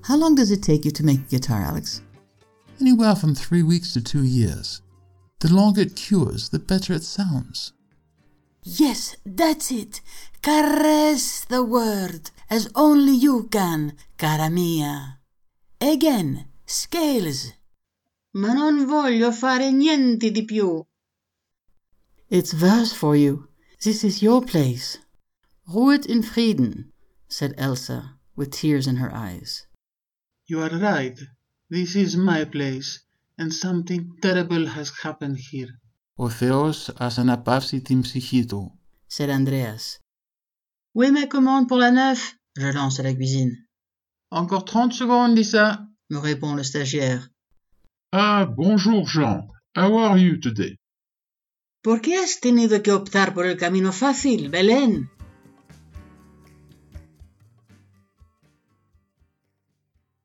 How long does it take you to make a guitar, Alex? Anywhere from 3 weeks to 2 years. The longer it cures, the better it sounds. Yes, that's it. Caress the word, as only you can, cara mia. Again, scales. Ma non voglio fare niente di più. It's verse for you. This is your place. Ruhet in Frieden, said Elsa, with tears in her eyes. You are right. This is my place, and something terrible has happened here. Ο Θεός ας αναπαύσει την ψυχή του, said Andreas. Oui, mais commande pour la 9. Je lance à la cuisine. Encore 30 secondes, Lisa. Me répond le stagiaire. Ah, bonjour Jean. How are you today? ¿Por qué has tenido que optar por el camino fácil, Belén?